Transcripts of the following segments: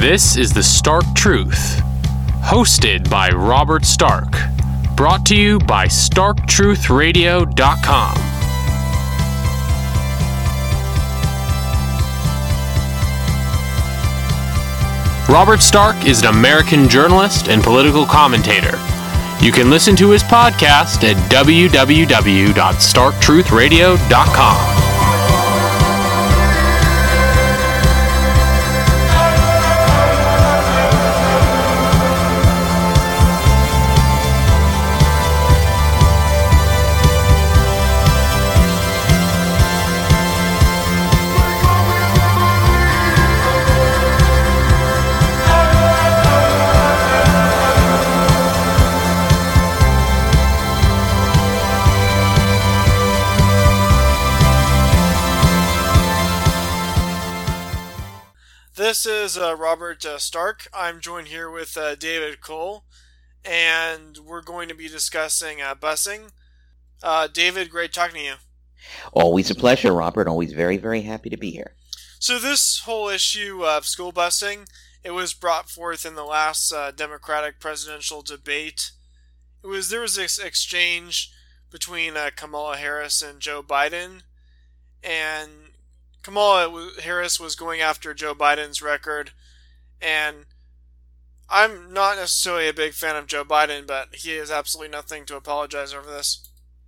This is The Stark Truth, hosted by Robert Stark, brought to you by StarkTruthRadio.com. Robert Stark is an American journalist and political commentator. You can listen to his podcast at www.StarkTruthRadio.com. This is Robert Stark. I'm joined here with David Cole, and we're going to be discussing busing. David, great talking to you. Always a pleasure, Robert. Always very, very happy to be here. So this whole issue of school busing, it was brought forth in the last Democratic presidential debate. There was this exchange between Kamala Harris and Joe Biden, and Kamala Harris was going after Joe Biden's record, and I'm not necessarily a big fan of Joe Biden, but he has absolutely nothing to apologize over this.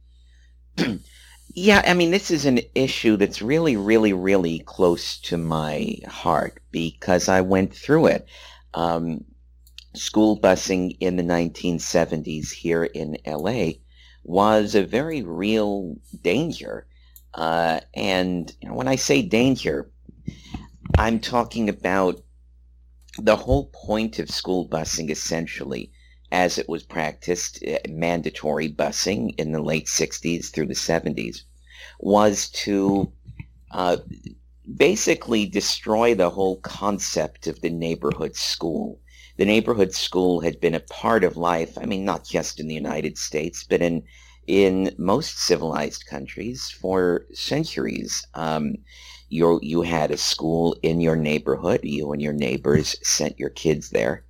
Yeah, I mean, this is an issue that's really, really, really close to my heart because I went through it. School busing in the 1970s here in LA was a very real danger. And when I say danger, I'm talking about the whole point of school busing, essentially, as it was practiced, mandatory busing in the late 60s through the 70s, was to basically destroy the whole concept of the neighborhood school. The neighborhood school had been a part of life, I mean, not just in the United States, but in most civilized countries for centuries. You had a school in your neighborhood. You and your neighbors sent your kids there.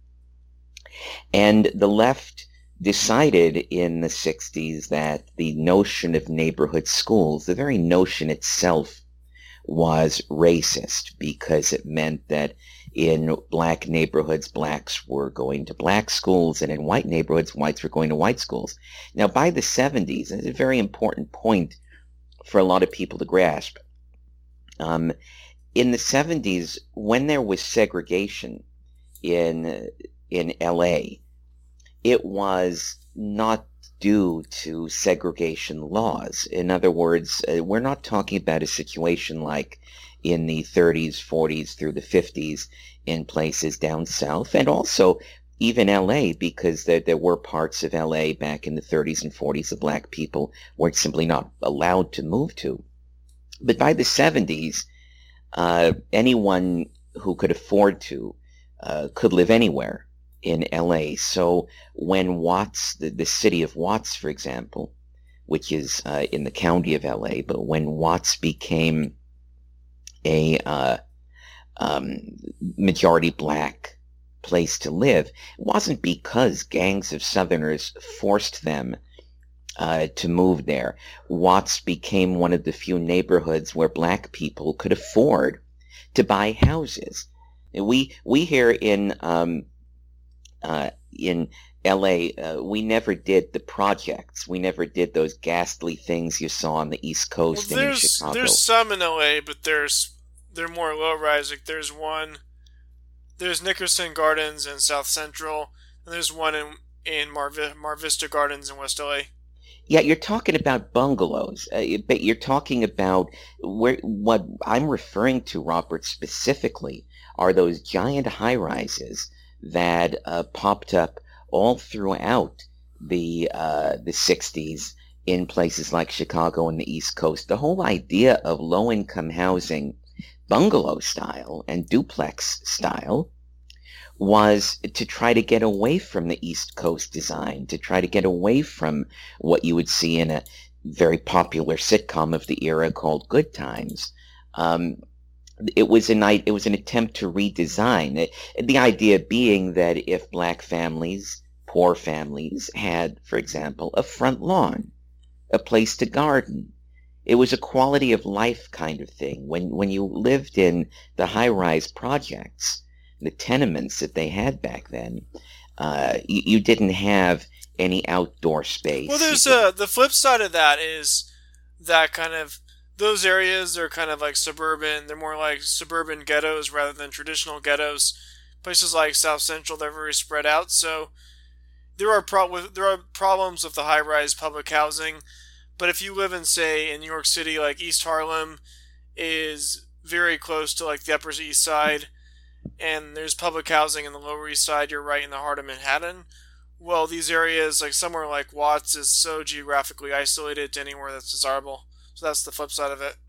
And the left decided in the 60s that the notion of neighborhood schools, the very notion itself, was racist because it meant that in black neighborhoods, blacks were going to black schools, and in white neighborhoods, whites were going to white schools. Now, by the 70s, and it's a very important point for a lot of people to grasp, in the 70s, when there was segregation in LA, it was not due to segregation laws. In other words, we're not talking about a situation like in the 30s, 40s, through the 50s in places down south, and also even LA, because there were parts of LA back in the 30s and 40s that black people were simply not allowed to move to. But by the 70s, anyone who could afford to could live anywhere in LA. So when Watts, the city of Watts, for example, which is in the county of LA, but when Watts became a majority black place to live, it wasn't because gangs of Southerners forced them to move there. Watts became one of the few neighborhoods where black people could afford to buy houses. We here in LA, we never did the projects. We never did those ghastly things you saw on the East Coast and in Chicago. There's some in LA, but they're more low-rise. Like there's Nickerson Gardens in South Central, and there's one in Mar Vista Gardens in West LA. Yeah, you're talking about bungalows, but you're talking about what I'm referring to, Robert, specifically, are those giant high-rises that popped up all throughout the 60s in places like Chicago and the East Coast. The whole idea of low-income housing, bungalow style and duplex style, was to try to get away from the East Coast design, to try to get away from what you would see in a very popular sitcom of the era called Good Times. it was an attempt to redesign it. The idea being that if black families, poor families, had, for example, a front lawn, a place to garden, it was a quality of life kind of thing. When you lived in the high-rise projects, the tenements that they had back then, you didn't have any outdoor space. Well, there's the flip side of that is that kind of those areas are kind of like suburban. They're more like suburban ghettos rather than traditional ghettos. Places like South Central, they're very spread out. So there are problems with the high-rise public housing. But if you live in, say, in New York City, like East Harlem is very close to like the Upper East Side, and there's public housing in the Lower East Side, you're right in the heart of Manhattan. Well, these areas, like somewhere like Watts, is so geographically isolated to anywhere that's desirable. So that's the flip side of it.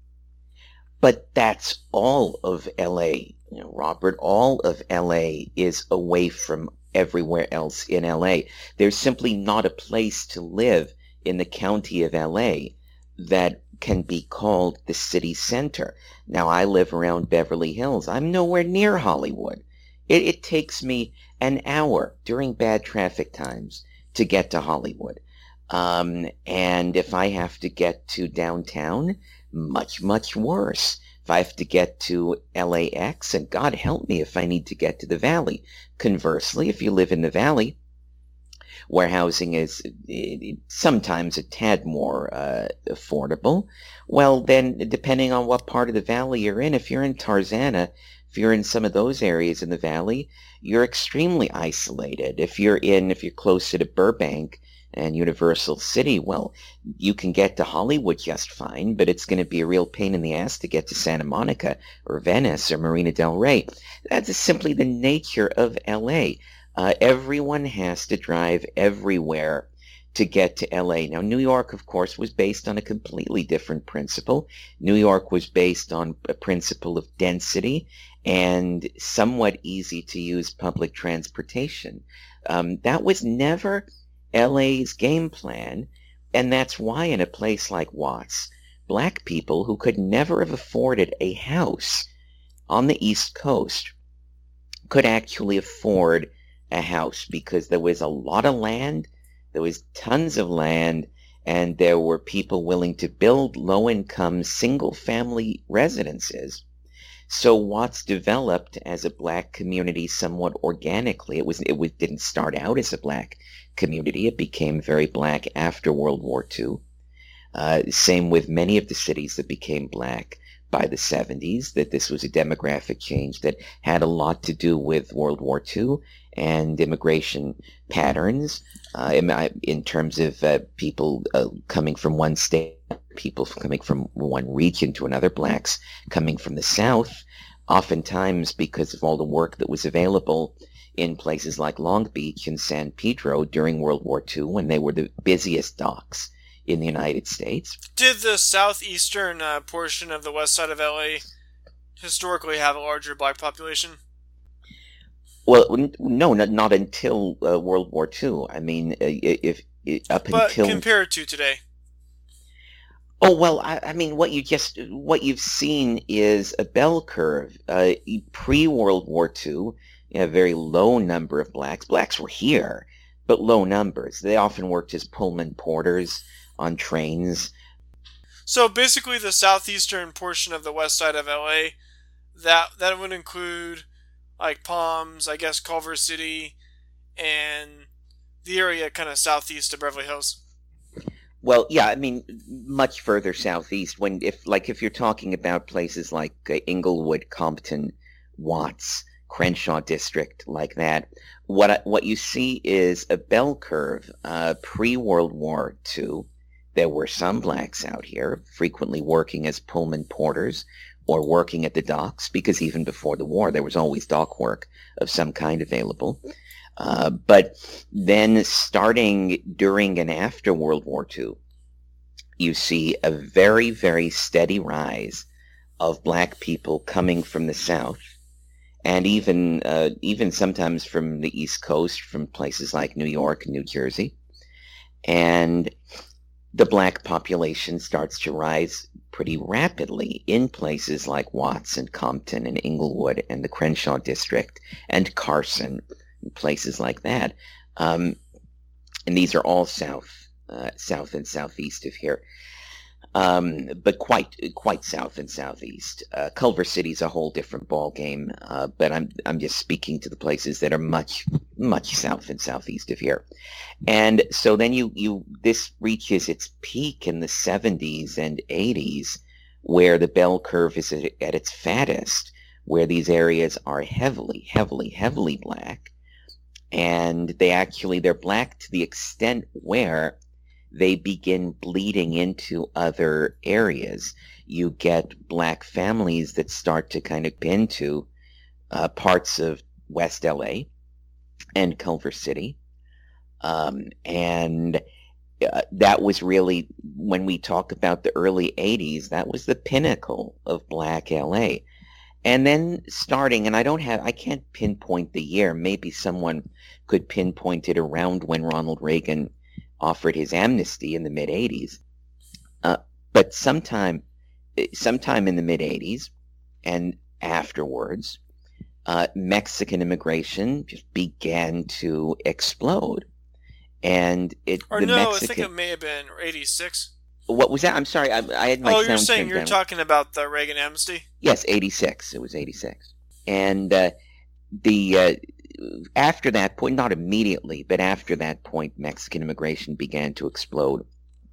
But that's all of LA, Robert. All of LA is away from everywhere else in LA. There's simply not a place to live in the county of LA that can be called the city center. Now, I live around Beverly Hills. I'm nowhere near Hollywood. It takes me an hour during bad traffic times to get to Hollywood. And if I have to get to downtown, much, much worse. If I have to get to LAX, and God help me if I need to get to the Valley. Conversely, if you live in the Valley, where housing is sometimes a tad more affordable, well, then, depending on what part of the Valley you're in, if you're in Tarzana, if you're in some of those areas in the Valley, you're extremely isolated. If you're closer to Burbank and Universal City, well, you can get to Hollywood just fine, but it's going to be a real pain in the ass to get to Santa Monica or Venice or Marina del Rey. That's simply the nature of LA. Everyone has to drive everywhere to get to LA. Now, New York, of course, was based on a completely different principle. New York was based on a principle of density and somewhat easy to use public transportation. That was never LA's game plan, and that's why in a place like Watts, black people who could never have afforded a house on the East Coast could actually afford a house because there was a lot of land, there was tons of land, and there were people willing to build low-income single-family residences. So Watts developed as a black community somewhat organically. It didn't start out as a black community. It became very black after World War II. Same with many of the cities that became black by the 70s, that this was a demographic change that had a lot to do with World War II and immigration patterns in terms of people coming from one state, people coming from one region to another, blacks coming from the South, oftentimes because of all the work that was available in places like Long Beach and San Pedro during World War II when they were the busiest docks in the United States. Did the southeastern portion of the west side of LA historically have a larger black population? Well, no, not until World War II. I mean, But compared to today. Oh, well, I mean, what you've seen is a bell curve. Pre-World War II, a very low number of blacks. Blacks were here, but low numbers. They often worked as Pullman porters on trains. So basically the southeastern portion of the west side of LA, that would include like Palms, I guess Culver City, and the area kind of southeast of Beverly Hills. Well, yeah, I mean, much further southeast. If you're talking about places like Inglewood, Compton, Watts, Crenshaw District, like that, what you see is a bell curve. Pre-World War II, there were some blacks out here, frequently working as Pullman porters or working at the docks, because even before the war, there was always dock work of some kind available. But then starting during and after World War II, you see a very, very steady rise of black people coming from the South, and even sometimes from the East Coast, from places like New York and New Jersey. And the black population starts to rise pretty rapidly in places like Watts and Compton and Inglewood and the Crenshaw district and Carson, and places like that. And these are all south and southeast of here. But quite south and southeast. Culver City's a whole different ball game, but I'm just speaking to the places that are much south and southeast of here. And so then this reaches its peak in the 70s and 80s, where the bell curve is at its fattest, where these areas are heavily black, and they're black to the extent where they begin bleeding into other areas. You get black families that start to kind of into parts of West LA and Culver City. And that was really, when we talk about the early 80s, that was the pinnacle of black LA. And then starting, and I can't pinpoint the year, maybe someone could pinpoint it around when Ronald Reagan offered his amnesty in the mid-'80s. But sometime in the mid-'80s and afterwards, Mexican immigration just began to explode. And I think it may have been 86. What was that? I'm sorry, I had my sound. Oh, you're saying you're talking about the Reagan amnesty? Yes, 86. It was 86. And after that point, not immediately, but after that point, Mexican immigration began to explode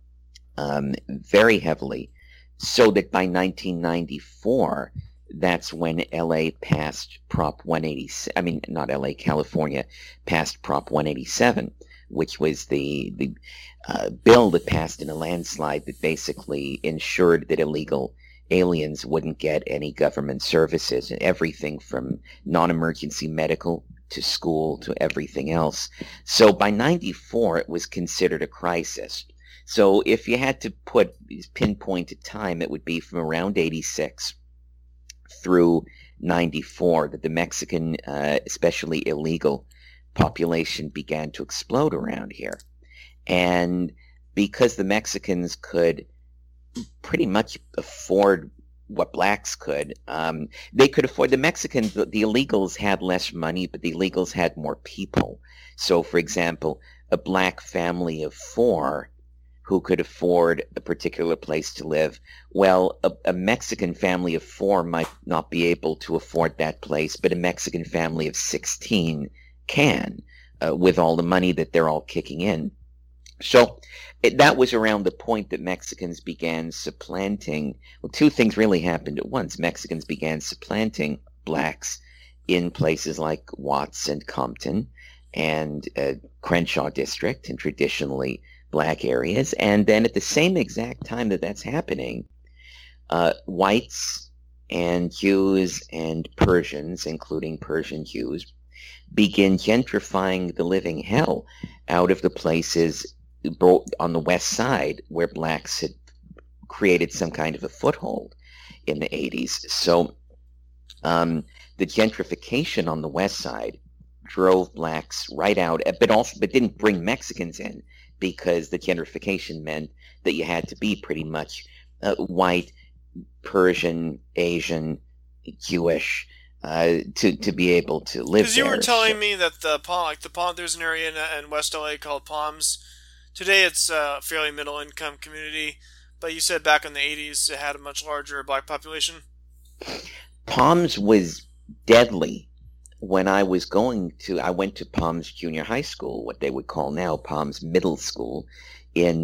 very heavily, so that by 1994, that's when LA passed Prop 187. I mean, not LA, California passed Prop 187, which was the bill that passed in a landslide that basically ensured that illegal aliens wouldn't get any government services, and everything from non-emergency medical to school to everything else. So by 94, it was considered a crisis. So if you had to pinpoint a time, it would be from around 86 through 94 that the Mexican, especially illegal population, began to explode around here. And because the Mexicans could pretty much afford what blacks could, they could afford, the Mexicans, the illegals had less money, but the illegals had more people. So, for example, a black family of 4 who could afford a particular place to live, well, a Mexican family of 4 might not be able to afford that place, but a Mexican family of 16 can, with all the money that they're all kicking in. So that was around the point that Mexicans began supplanting. Well, 2 things really happened at once. Mexicans began supplanting blacks in places like Watts and Compton and Crenshaw district and traditionally black areas. And then at the same exact time that that's happening, whites and Jews and Persians, including Persian Jews, begin gentrifying the living hell out of the places on the west side where blacks had created some kind of a foothold in the 80s. So the gentrification on the west side drove blacks right out, but didn't bring Mexicans in, because the gentrification meant that you had to be pretty much white, Persian, Asian, Jewish, to be able to live there. Because you were telling me that there's an area in West LA called Palms. Today it's a fairly middle-income community, but you said back in the 80s it had a much larger black population. Palms was deadly. When I went to Palms Junior High School, what they would call now Palms Middle School, in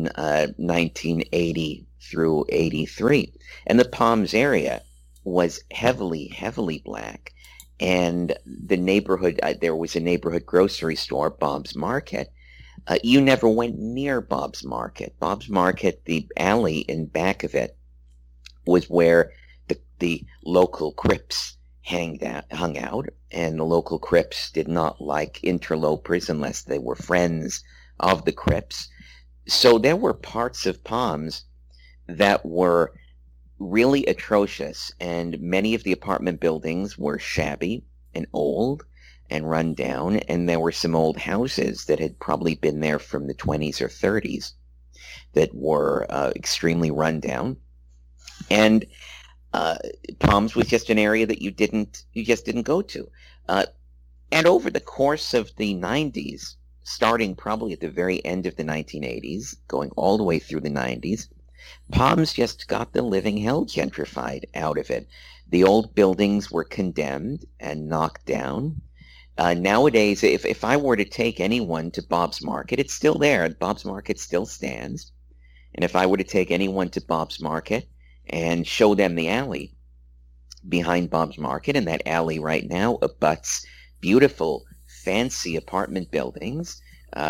1980 through 83. And the Palms area was heavily black. And the neighborhood, there was a neighborhood grocery store, Bob's Market. You never went near Bob's Market. Bob's Market, the alley in back of it, was where the local Crips hung out, and the local Crips did not like interlopers unless they were friends of the Crips. So there were parts of Palms that were really atrocious, and many of the apartment buildings were shabby and old and run down, and there were some old houses that had probably been there from the 20s or 30s. that were extremely run down. And Palms was just an area that you just didn't go to. And over the course of the 90s, starting probably at the very end of the 1980s, going all the way through the 90s, Palms just got the living hell gentrified out of it. The old buildings were condemned and knocked down. Nowadays, if I were to take anyone to Bob's Market, it's still there. Bob's Market still stands. And if I were to take anyone to Bob's Market and show them the alley behind Bob's Market, and that alley right now abuts beautiful, fancy apartment buildings,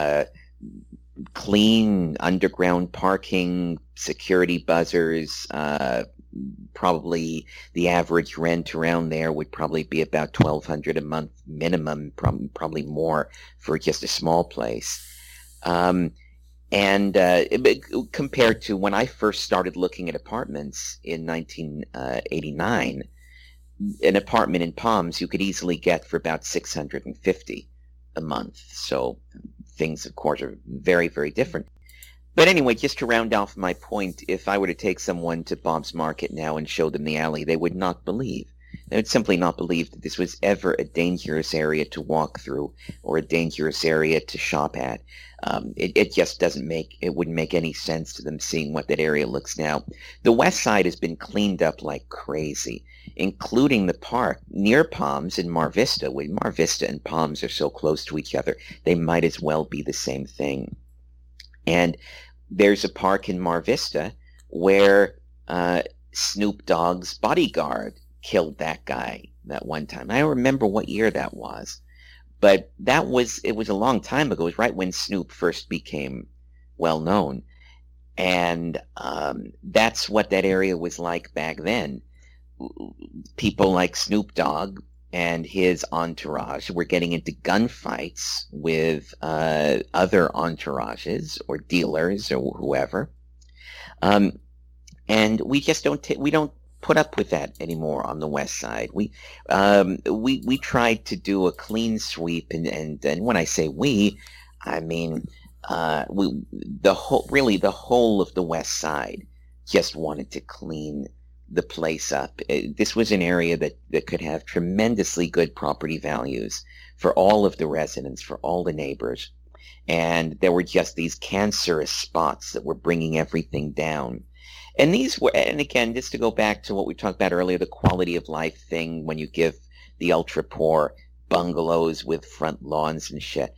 clean underground parking, security buzzers. Probably the average rent around there would probably be about $1,200 a month minimum, probably more for just a small place. And compared to when I first started looking at apartments in 1989, an apartment in Palms you could easily get for about $650 a month. So things, of course, are very, very different. But anyway, just to round off my point, if I were to take someone to Bob's Market now and show them the alley, they would not believe. They would simply not believe that this was ever a dangerous area to walk through or a dangerous area to shop at. It just wouldn't make any sense to them seeing what that area looks now. The west side has been cleaned up like crazy, including the park near Palms in Mar Vista. Mar Vista and Palms are so close to each other, they might as well be the same thing. And there's a park in Mar Vista where Snoop Dogg's bodyguard killed that guy that one time. I don't remember what year that was, but it was a long time ago. It was right when Snoop first became well known. And that's what that area was like back then. People like Snoop Dogg and his entourage were getting into gunfights with other entourages or dealers or whoever. And we just don't put up with that anymore on the west side. We tried to do a clean sweep, and when I say we, I mean the whole of the west side just wanted to clean the place up. This was an area that could have tremendously good property values for all of the residents, for all the neighbors, and there were just these cancerous spots that were bringing everything down. And these were, and again, just to go back to what we talked about earlier, the quality of life thing, when you give the ultra poor bungalows with front lawns and shit.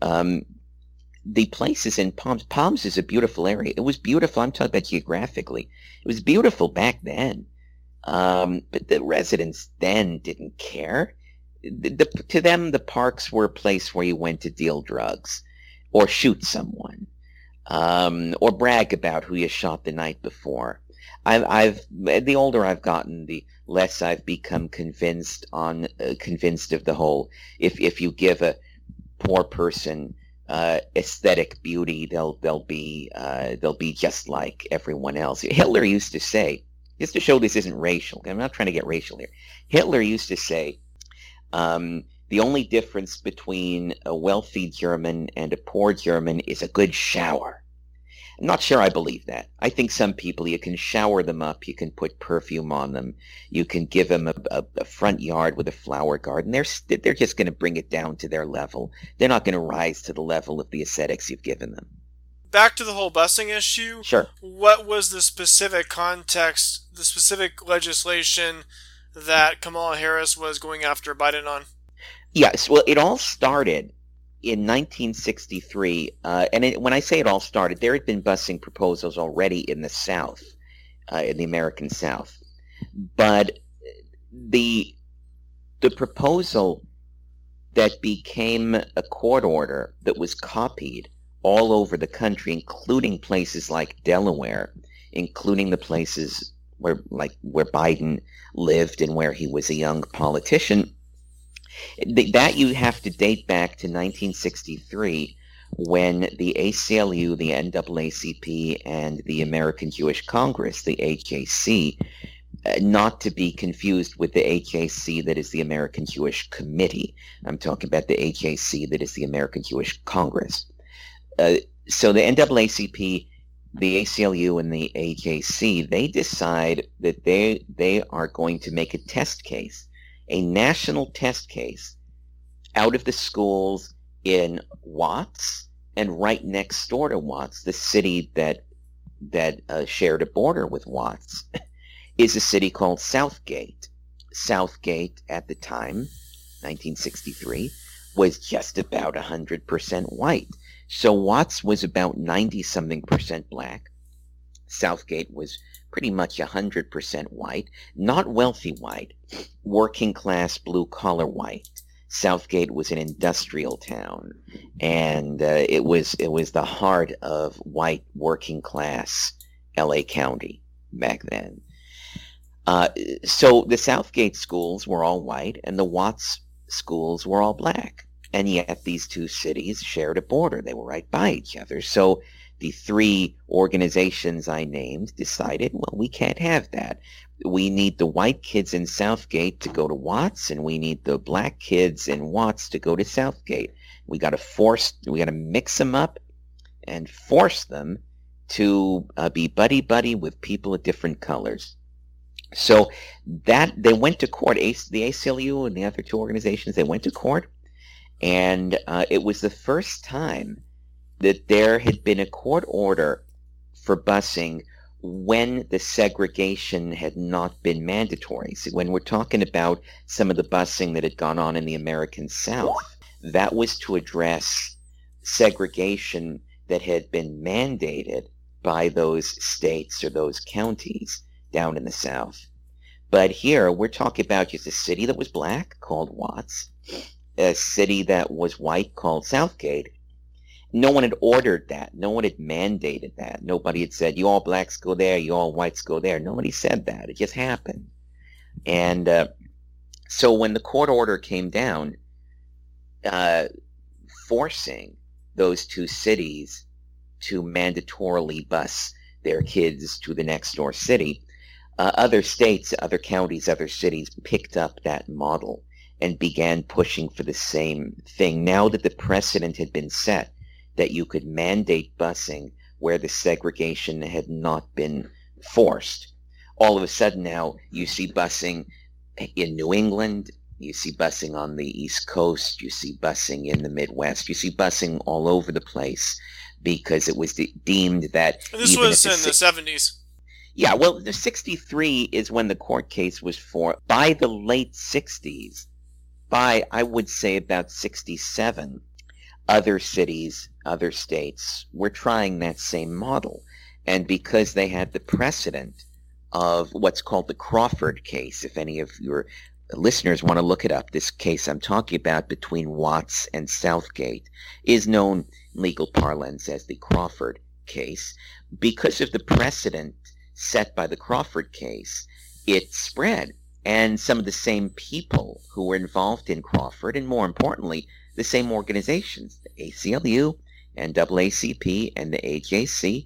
The places in Palms is a beautiful area. It was beautiful. I'm talking about geographically. It was beautiful back then. But the residents then didn't care. To them, the parks were a place where you went to deal drugs or shoot someone. Or brag about who you shot the night before. The older I've gotten, the less I've become convinced of the whole. If you give a poor person aesthetic beauty, they'll be just like everyone else. Hitler used to say, just to show this isn't racial. I'm not trying to get racial here. Hitler used to say, the only difference between a wealthy German and a poor German is a good shower. I'm not sure I believe that. I think some people, you can shower them up, you can put perfume on them, you can give them a front yard with a flower garden. They're just going to bring it down to their level. They're not going to rise to the level of the aesthetics you've given them. Back to the whole busing issue. Sure. What was the specific context, the specific legislation that Kamala Harris was going after Biden on? Yes, well, it all started in 1963, when I say it all started, there had been busing proposals already in the South, in the American South. But the proposal that became a court order that was copied all over the country, including places like Delaware, including the places where Biden lived and where he was a young politician, that you have to date back to 1963 when the ACLU, the NAACP, and the American Jewish Congress, the AJC, not to be confused with the AJC that is the American Jewish Committee. I'm talking about the AJC that is the American Jewish Congress. So the NAACP the ACLU and the AJC, they decide that they are going to make a test case, a national test case, out of the schools in Watts and right next door to Watts, the city that shared a border with Watts, is a city called Southgate. Southgate at the time, 1963, was just about 100% white. So Watts was about 90-something% black. Southgate was pretty much 100% white, not wealthy white, working class, blue-collar white. Southgate was an industrial town, and it was the heart of white working class LA County back then. So the Southgate schools were all white, and the Watts schools were all black. And yet these two cities shared a border. They were right by each other. So the three organizations I named decided, well, we can't have that. We need the white kids in Southgate to go to Watts, and we need the black kids in Watts to go to Southgate. We got to mix them up and force them to be buddy-buddy with people of different colors. So that they went to court. The ACLU and the other two organizations, they went to court, and it was the first time that there had been a court order for busing when the segregation had not been mandatory. So when we're talking about some of the busing that had gone on in the American South, that was to address segregation that had been mandated by those states or those counties down in the South. But here we're talking about just a city that was black called Watts, a city that was white called Southgate. No one had ordered that. No one had mandated that. Nobody had said, you all blacks go there, you all whites go there. Nobody said that. It just happened. And so when the court order came down, forcing those two cities to mandatorily bus their kids to the next door city, other states, other counties, other cities picked up that model and began pushing for the same thing. Now that the precedent had been set that you could mandate busing where the segregation had not been forced, all of a sudden now you see busing in New England, you see busing on the East Coast, you see busing in the Midwest, you see busing all over the place because it was deemed that... And this was in the 70s. Yeah, well, the 63 is when the court case was for. By the late 60s, by, I would say, about 67, other cities, other states were trying that same model. And because they had the precedent of what's called the Crawford case, if any of your listeners want to look it up, this case I'm talking about between Watts and Southgate is known in legal parlance as the Crawford case. Because of the precedent set by the Crawford case, it spread. And some of the same people who were involved in Crawford, and more importantly, the same organizations, the ACLU, NAACP, and the AJC,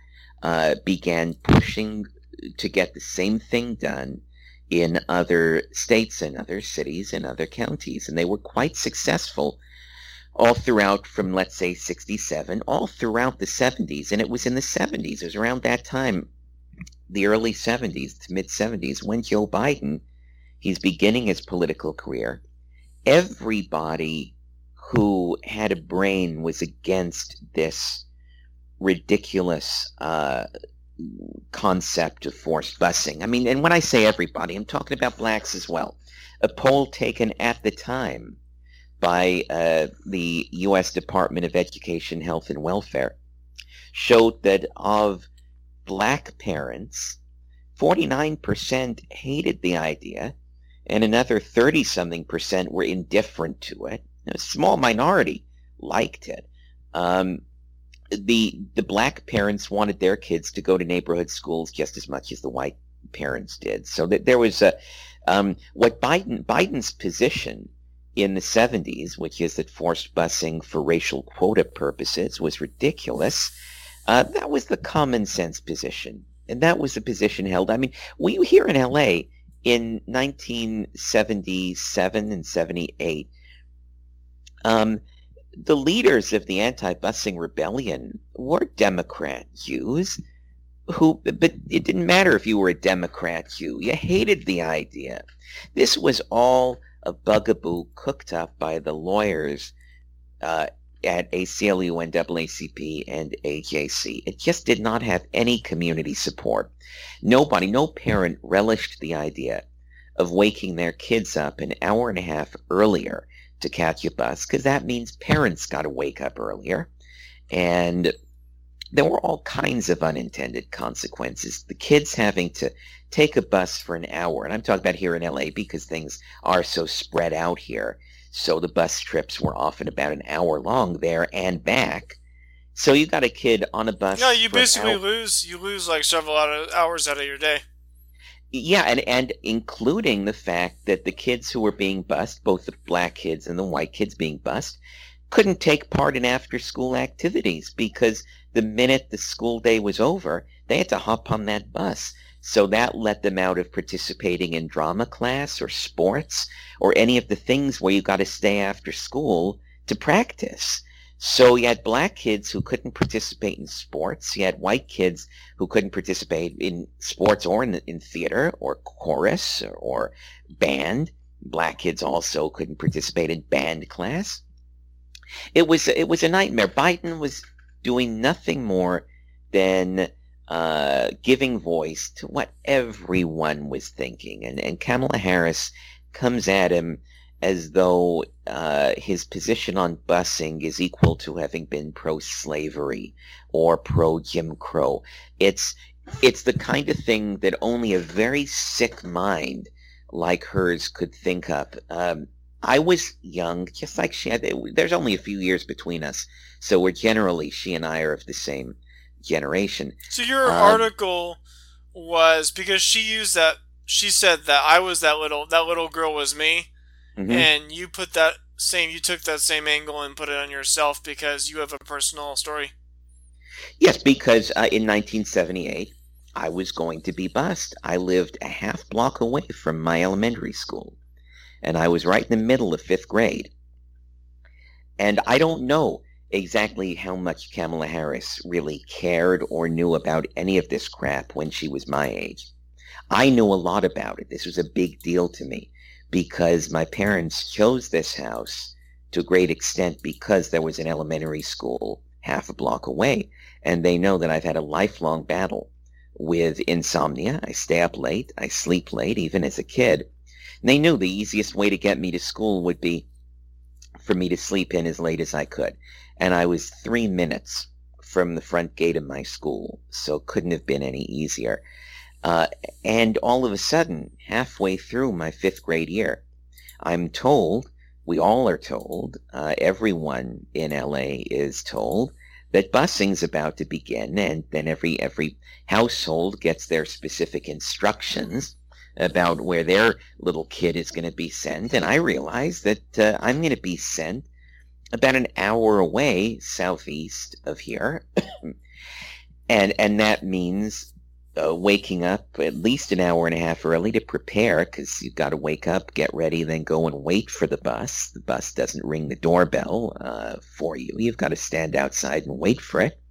began pushing to get the same thing done in other states and other cities and other counties. And they were quite successful all throughout from, let's say, 67, all throughout the 70s. And it was in the 70s, it was around that time, the early 70s to mid-70s, when Joe Biden, he's beginning his political career. Everybody who had a brain was against this ridiculous concept of forced busing. I mean, and when I say everybody, I'm talking about blacks as well. A poll taken at the time by the U.S. Department of Education, Health, and Welfare showed that of black parents, 49% hated the idea, and another 30-something% were indifferent to it. A small minority liked it. The black parents wanted their kids to go to neighborhood schools just as much as the white parents did. So that there was what Biden's position in the 70s, which is that forced busing for racial quota purposes was ridiculous. That was the common sense position, and that was the position held. I mean, we here in LA in 1977 and 78, the leaders of the anti-busing rebellion were Democrat Jews but it didn't matter if you were a Democrat Jew. You hated the idea. This was all a bugaboo cooked up by the lawyers at ACLU, NAACP, and AJC. It just did not have any community support. No parent relished the idea of waking their kids up an hour and a half earlier to catch a bus, because that means parents got to wake up earlier. And there were all kinds of unintended consequences. The kids having to take a bus for an hour, and I'm talking about here in LA because things are so spread out here. So the bus trips were often about an hour long there and back. So you got a kid on a bus. Yeah, you basically lose like several hours out of your day. Yeah, and including the fact that the kids who were being bused, both the black kids and the white kids being bused, couldn't take part in after-school activities because the minute the school day was over, they had to hop on that bus. So that let them out of participating in drama class or sports or any of the things where you got to stay after school to practice. So you had black kids who couldn't participate in sports. You had white kids who couldn't participate in sports or in theater or chorus or band. Black kids also couldn't participate in band class. It was a nightmare. Biden was doing nothing more than giving voice to what everyone was thinking. And Kamala Harris comes at him as though his position on busing is equal to having been pro-slavery or pro-Jim Crow. It's the kind of thing that only a very sick mind like hers could think up. I was young, just like she had. There's only a few years between us, so she and I are of the same generation. So your article was because she said that I was that little girl was me, mm-hmm. And you took that same angle and put it on yourself because you have a personal story. Yes, because in 1978, I was going to be bused. I lived a half block away from my elementary school. And I was right in the middle of 5th grade. And I don't know exactly how much Kamala Harris really cared or knew about any of this crap when she was my age. I knew a lot about it. This was a big deal to me because my parents chose this house to a great extent because there was an elementary school half a block away. And they know that I've had a lifelong battle with insomnia. I stay up late. I sleep late, even as a kid. And they knew the easiest way to get me to school would be for me to sleep in as late as I could. And I was 3 minutes from the front gate of my school, so it couldn't have been any easier. And all of a sudden, halfway through my 5th grade year, I'm told, we all are told, everyone in LA is told, that busing's about to begin, and then every household gets their specific instructions about where their little kid is going to be sent. And I realized that I'm going to be sent about an hour away southeast of here. and that means waking up at least an hour and a half early to prepare, because you've got to wake up, get ready, then go and wait for the bus. The bus doesn't ring the doorbell for you. You've got to stand outside and wait for it.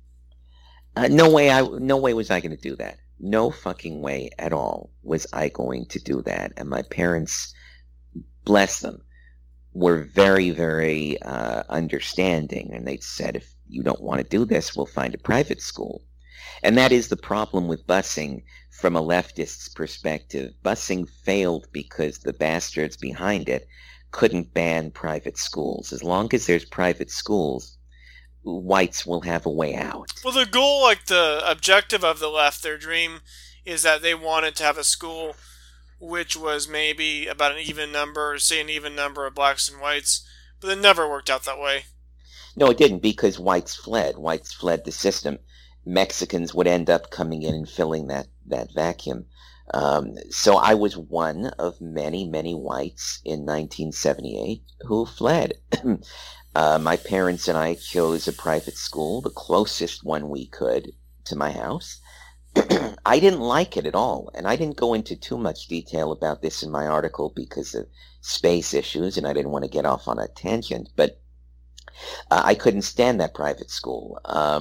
No way was I going to do that. No fucking way at all was I going to do that. And my parents, bless them, were very, very understanding. And they said, if you don't want to do this, we'll find a private school. And that is the problem with busing from a leftist's perspective. Busing failed because the bastards behind it couldn't ban private schools. As long as there's private schools, whites will have a way out. Well, the goal, like the objective of the left, their dream is that they wanted to have a school which was maybe about an even number of blacks and whites, but it never worked out that way. No, it didn't, because whites fled. Whites fled the system. Mexicans would end up coming in and filling that vacuum. So I was one of many, many whites in 1978 who fled. My parents and I chose a private school, the closest one we could to my house. I didn't like it at all, and I didn't go into too much detail about this in my article because of space issues, and I didn't want to get off on a tangent, but I couldn't stand that private school.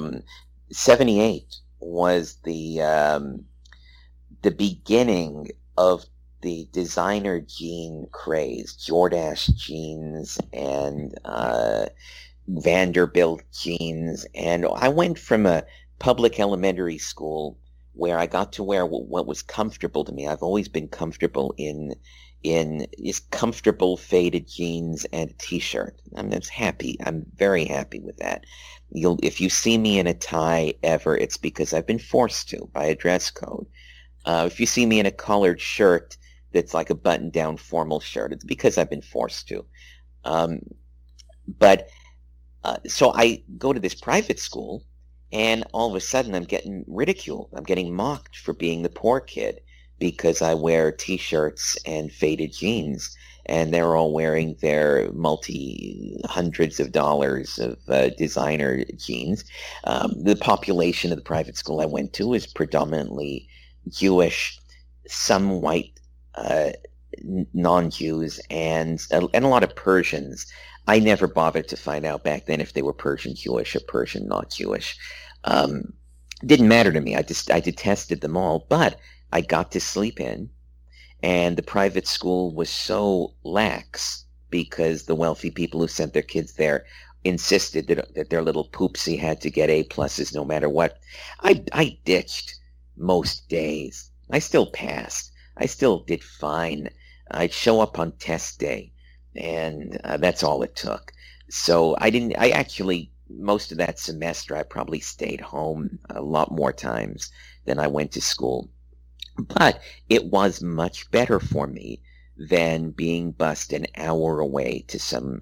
78 was the beginning of the designer jean craze, Jordache jeans and Vanderbilt jeans. And I went from a public elementary school where I got to wear what was comfortable to me. I've always been comfortable in just comfortable faded jeans and a t-shirt. I'm just happy. I'm very happy with that. If you see me in a tie ever, it's because I've been forced to by a dress code. If you see me in a collared shirt that's like a button-down formal shirt, it's because I've been forced to. So I go to this private school, and all of a sudden I'm getting ridiculed. I'm getting mocked for being the poor kid because I wear T-shirts and faded jeans, and they're all wearing their multi-hundreds of dollars of designer jeans. The population of the private school I went to is predominantly Jewish, some white non-Jews, and a lot of Persians. I never bothered to find out back then if they were Persian Jewish or Persian not Jewish. Didn't matter to me. I detested them all, but I got to sleep in, and the private school was so lax because the wealthy people who sent their kids there insisted that their little poopsie had to get A+ no matter what. I ditched most days. I still passed. I still did fine. I'd show up on test day, and that's all it took. So I actually, most of that semester, I probably stayed home a lot more times than I went to school. But it was much better for me than being bused an hour away to some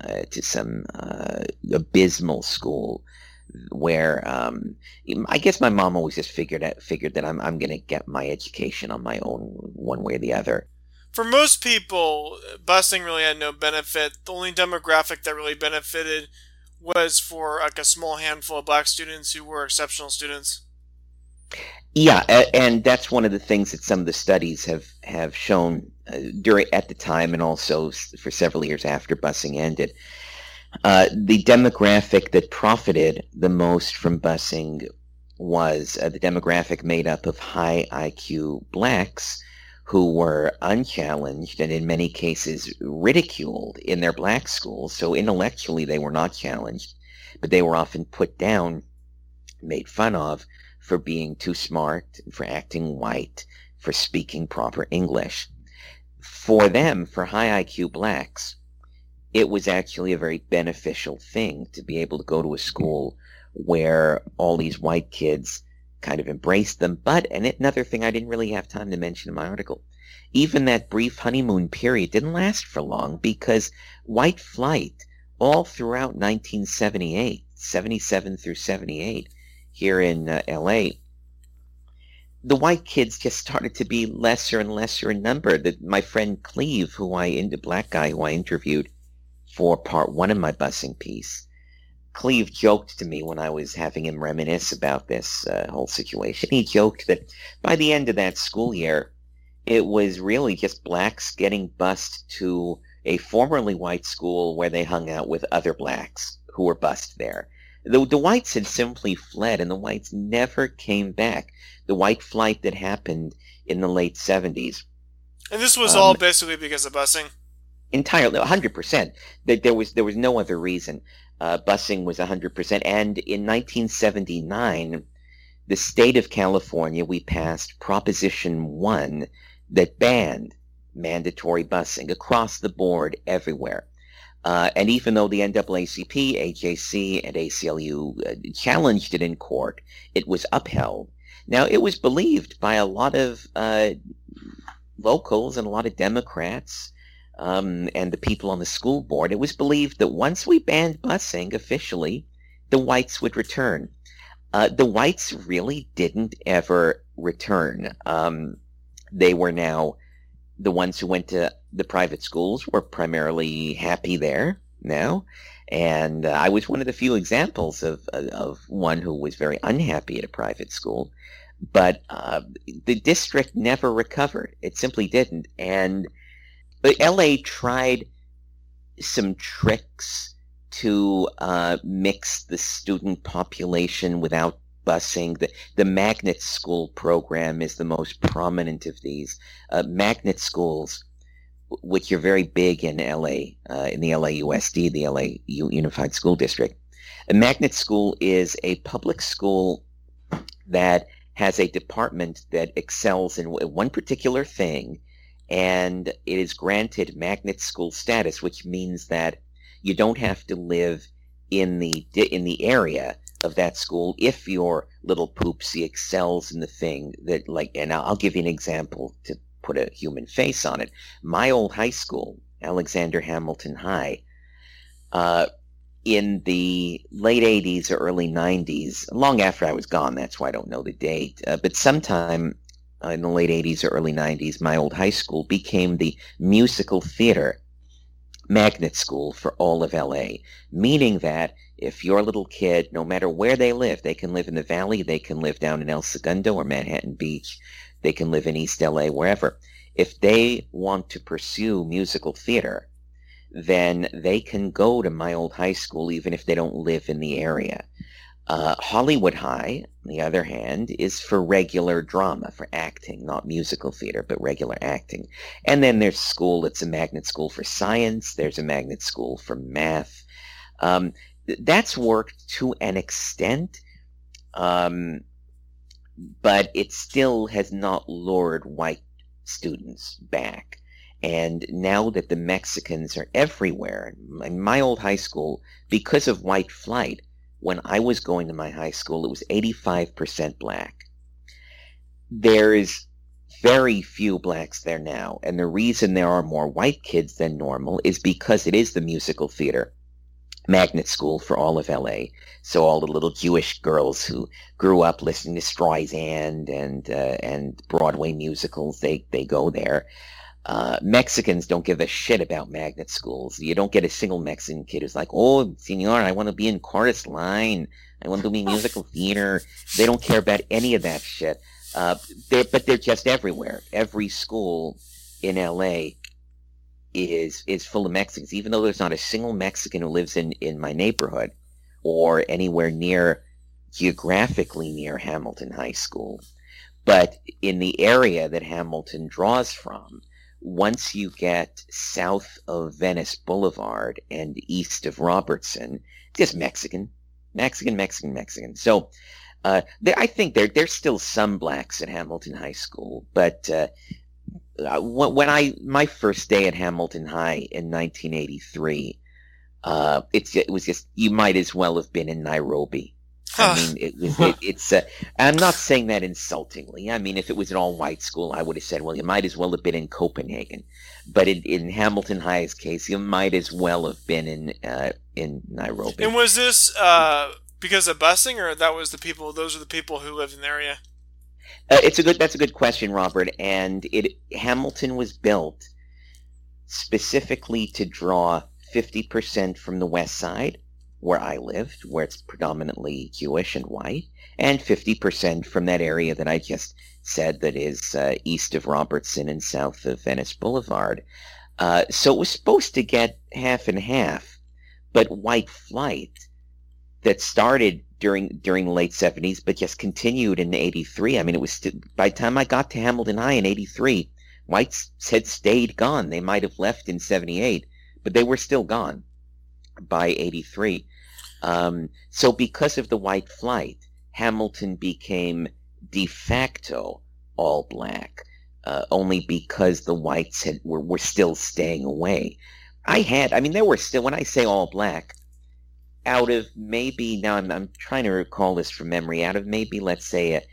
abysmal school where I guess my mom always just figured that I'm going to get my education on my own one way or the other. For most people, busing really had no benefit. The only demographic that really benefited was for like a small handful of black students who were exceptional students. Yeah, and that's one of the things that some of the studies have shown at the time, and also for several years after busing ended. The demographic that profited the most from busing was the demographic made up of high IQ blacks who were unchallenged and in many cases ridiculed in their black schools. So intellectually they were not challenged, but they were often put down, made fun of for being too smart, for acting white, for speaking proper English. For them, for high IQ blacks, it was actually a very beneficial thing to be able to go to a school where all these white kids kind of embraced them. But, and another thing I didn't really have time to mention in my article, even that brief honeymoon period didn't last for long because white flight all throughout 1978, 77 through 78, here in LA, the white kids just started to be lesser and lesser in number. My friend Cleve, black guy who I interviewed for part one of my busing piece, Cleve joked to me when I was having him reminisce about this whole situation. He joked that by the end of that school year, it was really just blacks getting bused to a formerly white school where they hung out with other blacks who were bused there. The whites had simply fled, and the whites never came back. The white flight that happened in the late 70s. And this was all basically because of busing? Entirely, 100%. There was no other reason. Busing was 100%. And in 1979, the state of California, we passed Proposition 1 that banned mandatory busing across the board everywhere. And even though the NAACP, AJC, and ACLU challenged it in court, it was upheld. Now, it was believed by a lot of locals and a lot of Democrats and the people on the school board. It was believed that once we banned busing officially, the whites would return. The whites really didn't ever return. They were now the ones who went to the private schools were primarily happy there now, and I was one of the few examples of one who was very unhappy at a private school. But the district never recovered. It simply didn't. And LA tried some tricks to mix the student population without busing. The magnet school program is the most prominent of these. Magnet schools, which are very big in LA, in the LAUSD, the LA Unified School District. A magnet school is a public school that has a department that excels in one particular thing, and it is granted magnet school status, which means that you don't have to live in the area of that school if your little poopsie excels in the thing that, like, and I'll give you an example to put a human face on it. My old high school, Alexander Hamilton High, in the late 80s or early 90s, long after I was gone, that's why I don't know the date, but sometime in the late 80s or early 90s, my old high school became the musical theater magnet school for all of LA, meaning that if your little kid, no matter where they can live in the Valley, they can live down in El Segundo or Manhattan Beach, they can live in East LA, wherever. If they want to pursue musical theater, then they can go to my old high school even if they don't live in the area. Hollywood High, on the other hand, is for regular drama, for acting, not musical theater, but regular acting. And then there's school that's a magnet school for science. There's a magnet school for math. That's worked to an extent, but it still has not lured white students back. And now that the Mexicans are everywhere, in my old high school, because of white flight, when I was going to my high school, it was 85% black. There's very few blacks there now, and the reason there are more white kids than normal is because it is the musical theater magnet school for all of LA. So all the little Jewish girls who grew up listening to Streisand and Broadway musicals, they go there. Mexicans don't give a shit about magnet schools. You don't get a single Mexican kid who's like, oh, senor, I want to be in chorus line. I want to be musical theater. They don't care about any of that shit. But they're just everywhere. Every school in LA is full of Mexicans, even though there's not a single Mexican who lives in my neighborhood or anywhere geographically near Hamilton High School. But in the area that Hamilton draws from, once you get south of Venice Boulevard and east of Robertson, just Mexican. So I think there's still some blacks at Hamilton High School, but my first day at Hamilton High in 1983, it was just, you might as well have been in Nairobi. I mean, it's. I'm not saying that insultingly. I mean, if it was an all-white school, I would have said, well, you might as well have been in Copenhagen. But in Hamilton High's case, you might as well have been in Nairobi. And was this because of busing, or those are the people who live in the area? That's a good question, Robert. And Hamilton was built specifically to draw 50% from the west side, where I lived, where it's predominantly Jewish and white, and 50% from that area that I just said that is east of Robertson and south of Venice Boulevard. So it was supposed to get half and half, but white flight that started during the late 70s, but just continued in 83. I mean, it was by the time I got to Hamilton High in 83, whites had stayed gone. They might have left in 78, but they were still gone by 83. So because of the white flight, Hamilton became de facto all black, only because the whites were still staying away. There were still, when I say all black, out of maybe, now I'm trying to recall this from memory, out of maybe, let's say,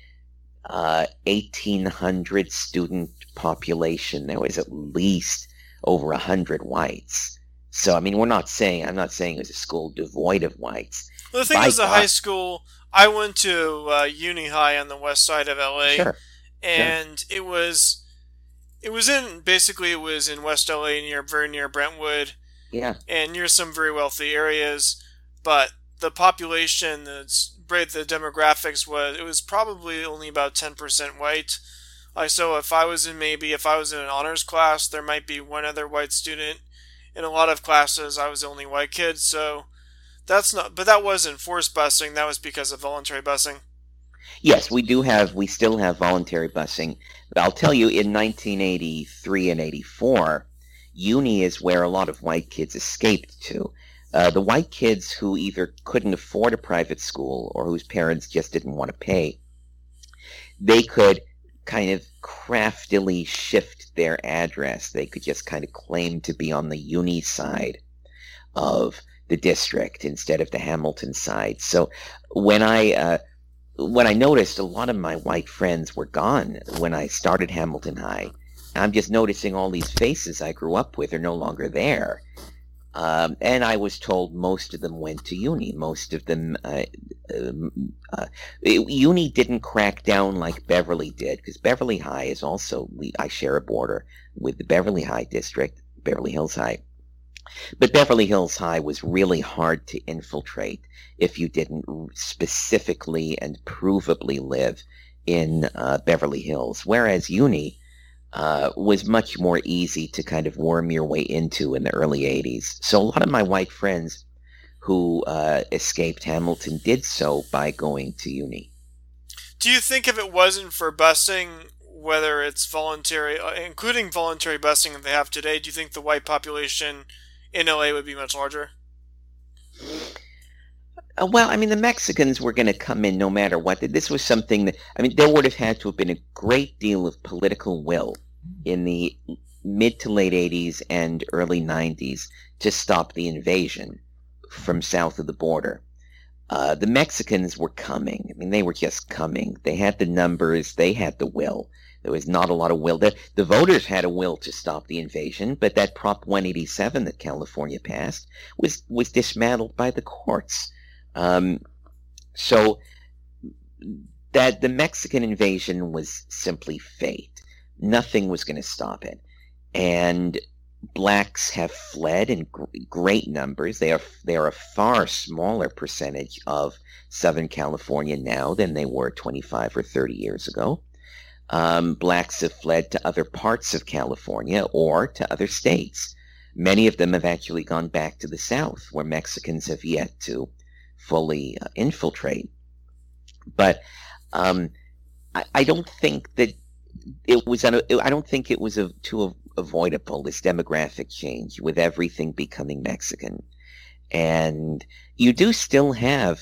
1,800 student population, there was at least over 100 whites. So, I mean, I'm not saying it was a school devoid of whites. Well, the thing is, the high school, I went to Uni High on the west side of LA, sure, and it was in West LA, very near Brentwood, yeah, and near some very wealthy areas. But the population, the demographics it was probably only about 10% white. So if I was in an honors class, there might be one other white student. In a lot of classes, I was the only white kid, so but that wasn't forced busing. That was because of voluntary busing. Yes, we still have voluntary busing. But I'll tell you, in 1983 and 84, uni is where a lot of white kids escaped to. The white kids who either couldn't afford a private school or whose parents just didn't want to pay, they could kind of craftily shift their address. They could just kind of claim to be on the uni side of the district instead of the Hamilton side. So when I noticed a lot of my white friends were gone when I started Hamilton High, I'm just noticing all these faces I grew up with are no longer there. And I was told most of them went to uni. Most of them, uni didn't crack down like Beverly did, because Beverly High is also, I share a border with the Beverly High district, Beverly Hills High. But Beverly Hills High was really hard to infiltrate if you didn't specifically and provably live in Beverly Hills, whereas uni was much more easy to kind of worm your way into in the early 80s. So a lot of my white friends who escaped Hamilton did so by going to uni. Do you think if it wasn't for busing, whether it's voluntary, including voluntary busing that they have today, do you think the white population in LA would be much larger? Well, I mean, the Mexicans were going to come in no matter what. This was something that, I mean, there would have had to have been a great deal of political will in the mid to late 80s and early 90s to stop the invasion from south of the border. The Mexicans were coming. I mean, they were just coming. They had the numbers. They had the will. There was not a lot of will. The voters had a will to stop the invasion, but that Prop 187 that California passed was dismantled by the courts. So that the Mexican invasion was simply fate. Nothing was going to stop it. And blacks have fled in great numbers. They are a far smaller percentage of Southern California now than they were 25 or 30 years ago. Blacks have fled to other parts of California or to other states. Many of them have actually gone back to the South, where Mexicans have yet to fully infiltrate. But I don't think that it was. I don't think it was too avoidable, this demographic change with everything becoming Mexican, and you do still have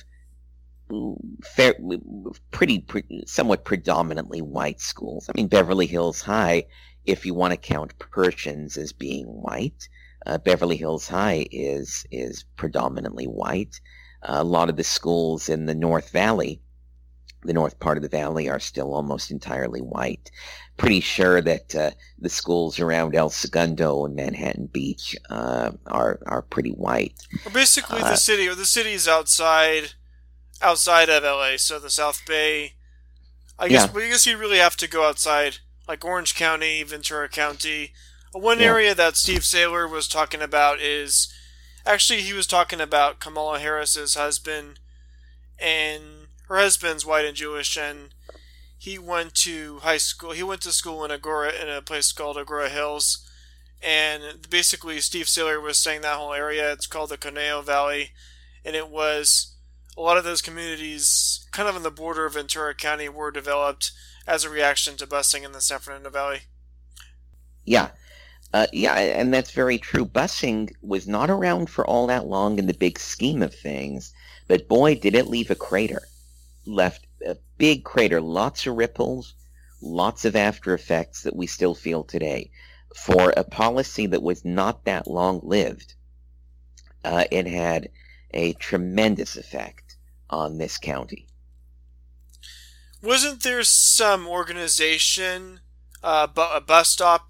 somewhat predominantly white schools. I mean, Beverly Hills High, if you want to count Persians as being white, Beverly Hills High is predominantly white. A lot of the schools in the North Valley, the north part of the valley, are still almost entirely white. Pretty sure that the schools around El Segundo and Manhattan Beach are pretty white. Well, basically, the cities outside of LA, so the South Bay. I guess you really have to go outside, like Orange County, Ventura County. One area that Steve Saylor was talking about is, actually, he was talking about Kamala Harris's husband, and her husband's white and Jewish, and he went to high school. He went to school in a place called Agoura Hills, and basically Steve Saylor was saying that whole area, it's called the Conejo Valley, and it was a lot of those communities, kind of on the border of Ventura County, were developed as a reaction to busing in the San Fernando Valley. Yeah. And that's very true. Busing was not around for all that long in the big scheme of things, but boy, did it leave a crater. Left a big crater, lots of ripples, lots of after effects that we still feel today. For a policy that was not that long-lived, it had a tremendous effect on this county. Wasn't there some organization, a bus stop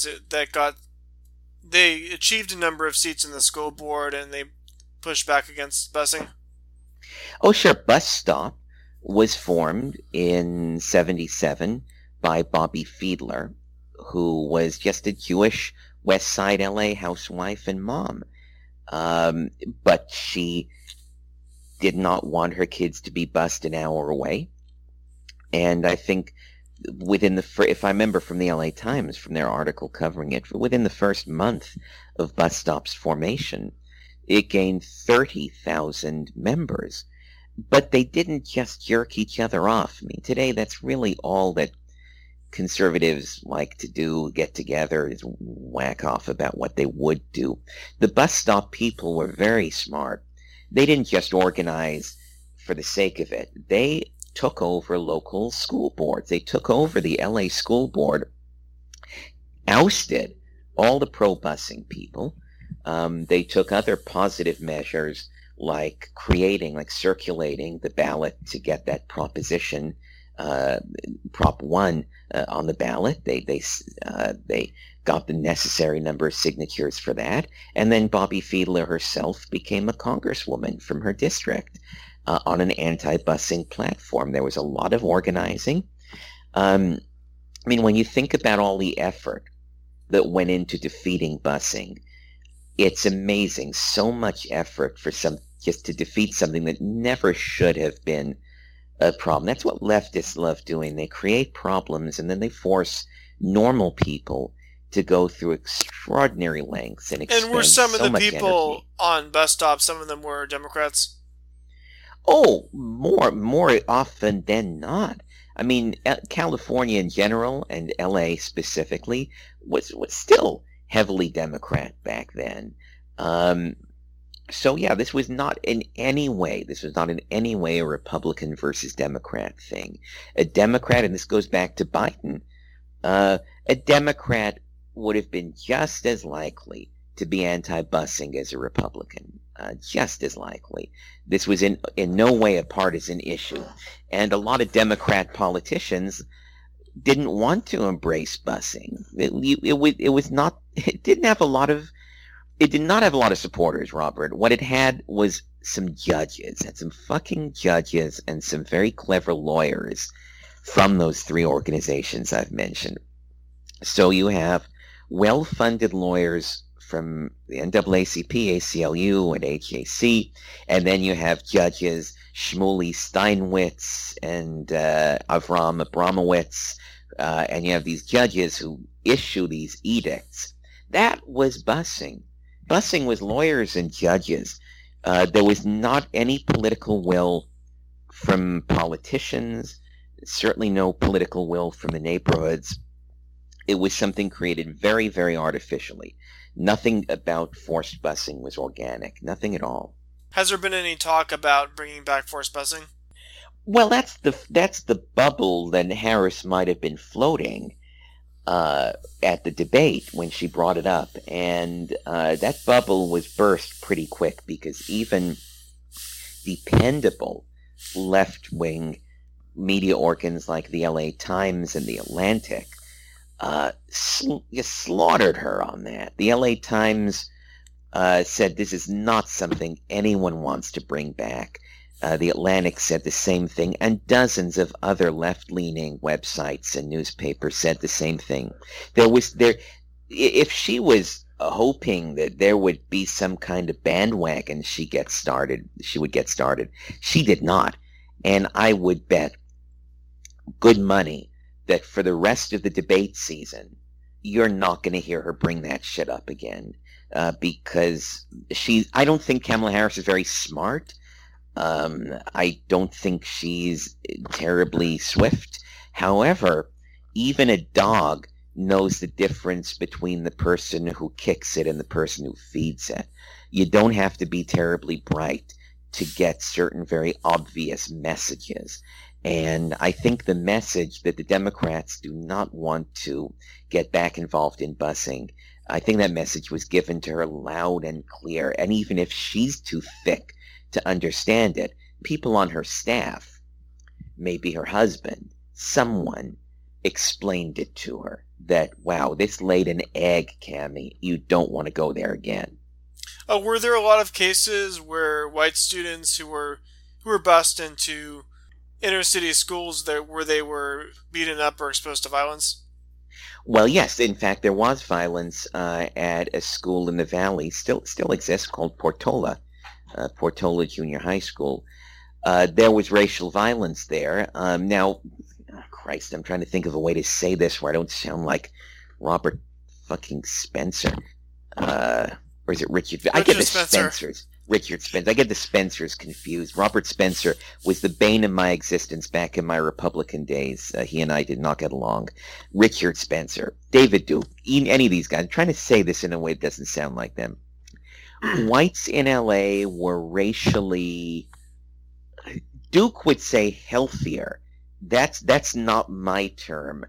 they achieved a number of seats in the school board and they pushed back against busing? Oh, sure. Bus Stop was formed in 1977 by Bobby Fiedler, who was just a Jewish West Side LA housewife and mom. But she did not want her kids to be bused an hour away. And I think if I remember from the LA Times, from their article covering it, within the first month of Bus Stop's formation, It gained 30,000 members. But they didn't just jerk each other off. I mean, today that's really all that conservatives like to do, get together, is whack off about what they would do. The bus stop people were very smart. They didn't just organize for the sake of it. They took over local school boards. They took over the LA school board, ousted all the pro-busing people. They took other positive measures like circulating the ballot to get that proposition, Prop 1, on the ballot. They got the necessary number of signatures for that. And then Bobby Fiedler herself became a congresswoman from her district on an anti-busing platform. There was a lot of organizing. I mean, when you think about all the effort that went into defeating busing, it's amazing. So much effort for just to defeat something that never should have been a problem. That's what leftists love doing. They create problems and then they force normal people to go through extraordinary lengths and expend And were some so of the much people energy. on bus stops, some of them were Democrats? Oh, more often than not. I mean, California in general and LA specifically was still heavily Democrat back then. So yeah, this was not in any way a Republican versus Democrat thing. A Democrat, and this goes back to Biden, a Democrat would have been just as likely to be anti-busing as a Republican. Just as likely. This was in no way a partisan issue. And a lot of Democrat politicians didn't want to embrace busing. It did not have a lot of supporters, Robert. What it had was some judges, and some fucking judges, and some very clever lawyers from those three organizations I've mentioned. So you have well-funded lawyers from the NAACP, ACLU, and HAC, and then you have judges Shmuley Steinwitz and Avram Abramowitz, and you have these judges who issue these edicts. That was busing. Busing was lawyers and judges. There was not any political will from politicians, certainly no political will from the neighborhoods. It was something created very, very artificially. Nothing about forced busing was organic. Nothing at all. Has there been any talk about bringing back forced busing? Well, that's the bubble that Harris might have been floating at the debate when she brought it up. And that bubble was burst pretty quick because even dependable left-wing media organs like the LA Times and the Atlantic just slaughtered her on that. The LA Times said this is not something anyone wants to bring back. The Atlantic said the same thing, and dozens of other left-leaning websites and newspapers said the same thing. If she was hoping that there would be some kind of bandwagon she would get started. She did not. And I would bet good money that for the rest of the debate season, you're not going to hear her bring that shit up again. Because I don't think Kamala Harris is very smart. I don't think she's terribly swift. However, even a dog knows the difference between the person who kicks it and the person who feeds it. You don't have to be terribly bright to get certain very obvious messages. And I think the message that the Democrats do not want to get back involved in busing, I think that message was given to her loud and clear. And even if she's too thick to understand it, people on her staff, maybe her husband, someone explained it to her that, wow, this laid an egg, Cammie. You don't want to go there again. Were there a lot of cases where white students who were bused into inner city schools where they were beaten up or exposed to violence? Well, yes. In fact, there was violence at a school in the Valley, still exists, called Portola Junior High School. There was racial violence there. Now, Christ, I'm trying to think of a way to say this where I don't sound like Robert fucking Spencer. Or is it Richard? I get the Spencer. Spencers. Richard Spencer. I get the Spencers confused. Robert Spencer was the bane of my existence back in my Republican days. He and I did not get along. Richard Spencer, David Duke, any of these guys. I'm trying to say this in a way that doesn't sound like them. Whites in LA were racially, Duke would say healthier. That's not my term.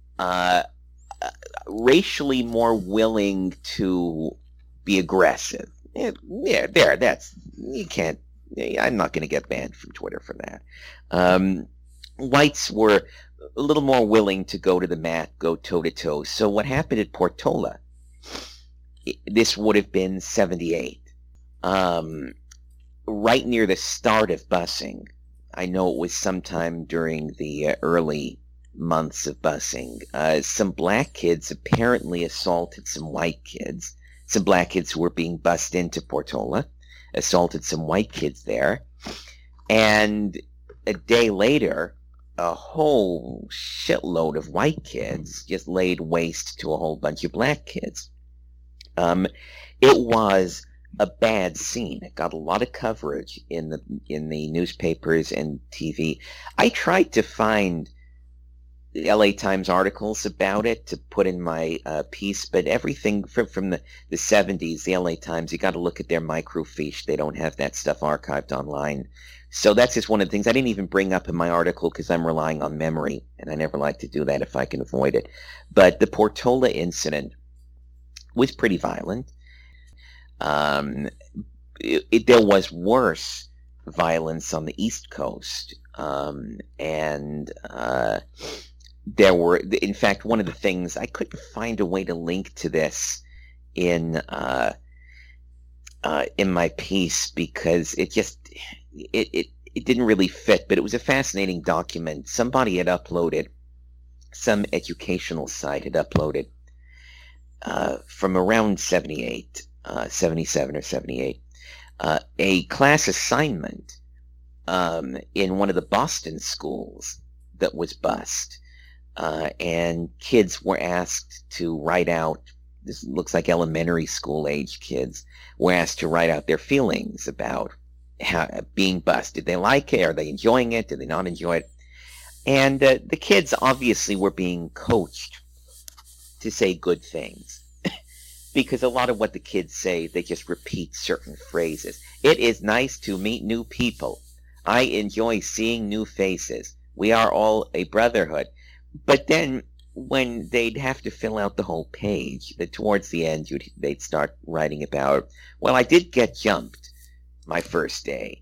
Racially more willing to be aggressive. That's, you can't, I'm not going to get banned from Twitter for that. Whites were a little more willing to go to the mat, go toe-to-toe. So what happened at Portola, this would have been 78, right near the start of busing. I know it was sometime during the early months of busing. Some black kids apparently assaulted some white kids. Some black kids who were being bussed into Portola assaulted some white kids there. And a day later, a whole shitload of white kids just laid waste to a whole bunch of black kids. It was a bad scene. It got a lot of coverage in the newspapers and TV. I tried to find LA Times articles about it to put in my piece, but everything from the 70s, the LA Times, you got to look at their microfiche. They don't have that stuff archived online. So that's just one of the things I didn't even bring up in my article because I'm relying on memory, and I never like to do that if I can avoid it. But the Portola incident was pretty violent. There was worse violence on the East Coast, there were, in fact, one of the things, I couldn't find a way to link to this in my piece because it didn't really fit, but it was a fascinating document. Somebody had uploaded, some educational site had uploaded from around 78, 77 or 78, a class assignment in one of the Boston schools that was bused. And kids were asked to write out, this looks like elementary school age kids, were asked to write out their feelings about how being bused. Did they like it? Are they enjoying it? Did they not enjoy it? And the kids obviously were being coached to say good things. Because a lot of what the kids say, they just repeat certain phrases. It is nice to meet new people. I enjoy seeing new faces. We are all a brotherhood. But then when they'd have to fill out the whole page, towards the end they'd start writing about, well, I did get jumped my first day,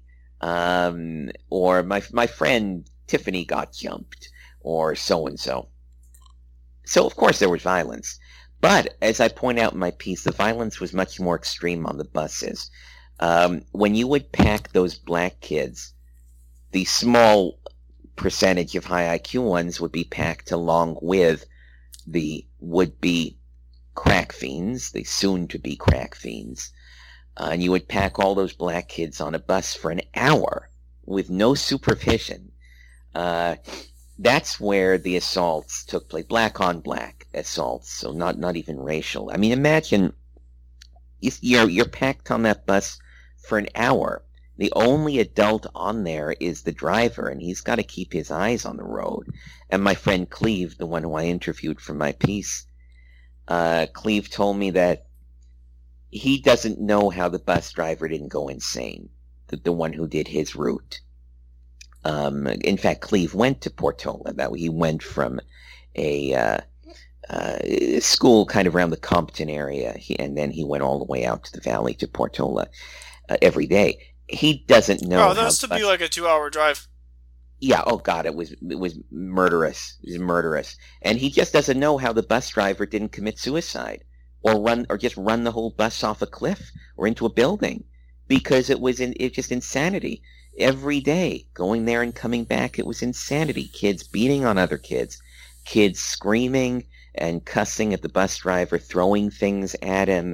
or my friend Tiffany got jumped, or so-and-so. So, of course, there was violence. But, as I point out in my piece, the violence was much more extreme on the buses. When you would pack those black kids, the small percentage of high IQ ones would be packed along with the would-be crack fiends, the soon-to-be crack fiends. And you would pack all those black kids on a bus for an hour with no supervision. That's where the assaults took place, black-on-black assaults, so not even racial. I mean, imagine you're packed on that bus for an hour. The only adult on there is the driver, and he's got to keep his eyes on the road. And my friend Cleve, the one who I interviewed for my piece, Cleve told me that he doesn't know how the bus driver didn't go insane, the one who did his route. In fact, Cleve went to Portola. He went from a school kind of around the Compton area, and then he went all the way out to the valley to Portola every day. He doesn't know. Oh, that was to be like a 2-hour drive. Yeah. Oh God, it was murderous. It was murderous, and he just doesn't know how the bus driver didn't commit suicide, or just run the whole bus off a cliff or into a building, because it was just insanity. Every day, going there and coming back, it was insanity. Kids beating on other kids, kids screaming and cussing at the bus driver, throwing things at him.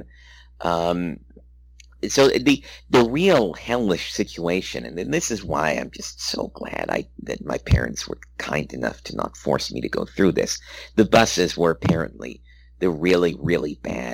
So the real hellish situation, and this is why I'm just so glad that my parents were kind enough to not force me to go through this. The buses were apparently the really, really bad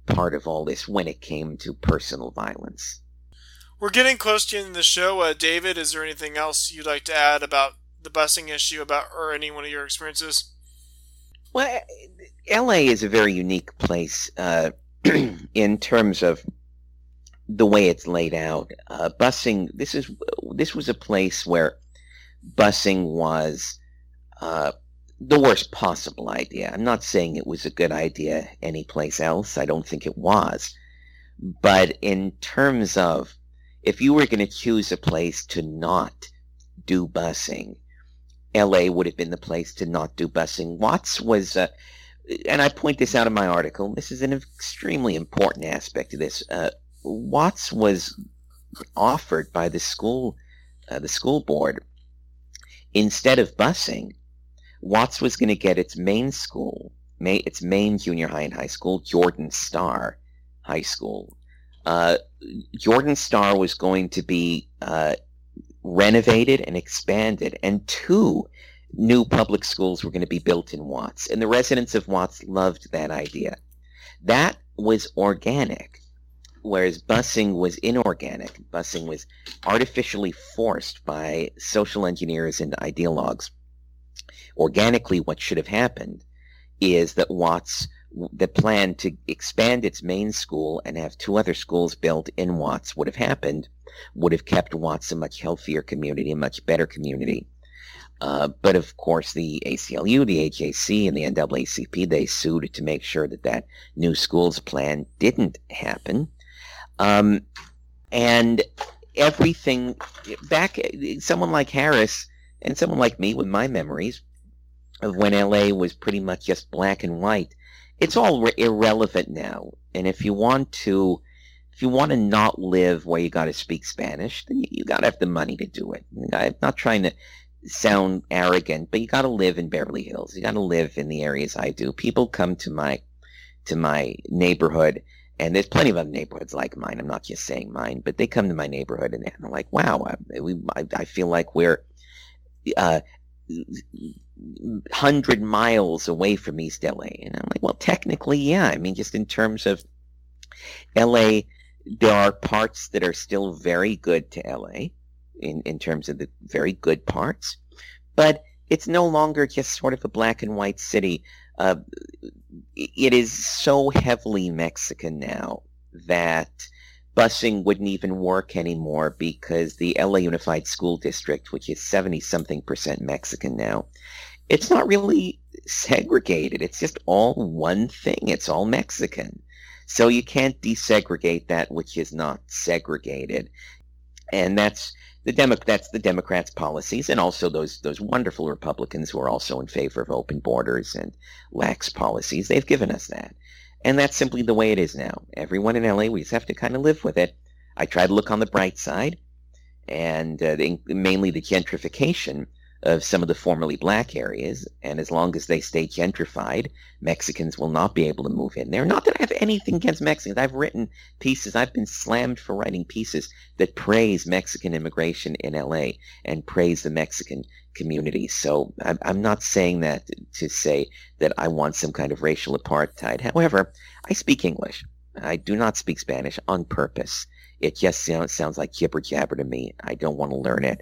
part of all this when it came to personal violence. We're getting close to the end of the show. David, is there anything else you'd like to add about the busing issue or any one of your experiences? Well, LA is a very unique place in terms of the way it's laid out. Busing, this was a place where busing was the worst possible idea. I'm not saying it was a good idea anyplace else. I don't think it was. But in terms of, if you were going to choose a place to not do busing, LA would have been the place to not do busing. Watts was, and I point this out in my article, this is an extremely important aspect of this. Watts was offered by the school board, instead of busing, Watts was going to get its main school, its main junior high and high school, Jordan Star High School. Jordan Star was going to be renovated and expanded, and 2 new public schools were going to be built in Watts, and the residents of Watts loved that idea. That was organic, whereas busing was inorganic. Busing was artificially forced by social engineers and ideologues. Organically, what should have happened is that the plan to expand its main school and have 2 other schools built in Watts would have kept Watts a much healthier community, a much better community. But of course, the ACLU, the AJC, and the NAACP, they sued to make sure that new schools plan didn't happen. And everything back, someone like Harris and someone like me with my memories of when LA was pretty much just black and white, it's all irrelevant now. And if you want to not live where you got to speak Spanish, then you got to have the money to do it. I'm not trying to sound arrogant, but you got to live in Beverly Hills. You got to live in the areas I do. People come to my neighborhood, and there's plenty of other neighborhoods like mine. I'm not just saying mine, but they come to my neighborhood and they're like, "Wow, I feel like we're 100 miles away from East LA." And I'm like, well, technically, yeah. I mean, just in terms of LA, there are parts that are still very good to LA in terms of the very good parts, but it's no longer just sort of a black and white city. It is so heavily Mexican now that busing wouldn't even work anymore, because the LA Unified School District, which is 70-something% Mexican now, it's not really segregated. It's just all one thing. It's all Mexican. So you can't desegregate that which is not segregated. And that's the Democrats' policies, and also those wonderful Republicans who are also in favor of open borders and lax policies. They've given us that. And that's simply the way it is now. Everyone in LA, we just have to kind of live with it. I try to look on the bright side, and mainly the gentrification of some of the formerly black areas, and as long as they stay gentrified, Mexicans will not be able to move in there. Not that I have anything against Mexicans. I've written pieces, I've been slammed for writing pieces that praise Mexican immigration in LA and praise the Mexican community. So I'm not saying that to say that I want some kind of racial apartheid. However, I speak English. I do not speak Spanish on purpose. It just sounds like jibber jabber to me. I don't want to learn it.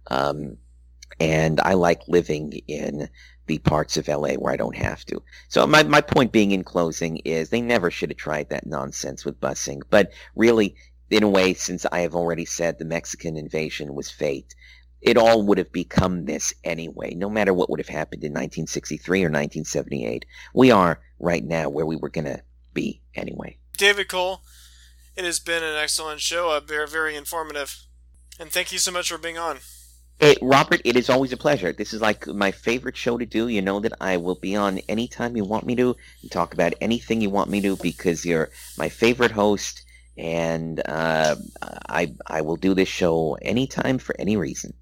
And I like living in the parts of LA where I don't have to. So my point being in closing is they never should have tried that nonsense with busing. But really, in a way, since I have already said the Mexican invasion was fate, it all would have become this anyway, no matter what would have happened in 1963 or 1978. We are right now where we were going to be anyway. David Cole, it has been an excellent show, very, very informative. And thank you so much for being on. Hey, Robert, it is always a pleasure. This is like my favorite show to do. You know that I will be on anytime you want me to and talk about anything you want me to, because you're my favorite host, and I will do this show anytime for any reason.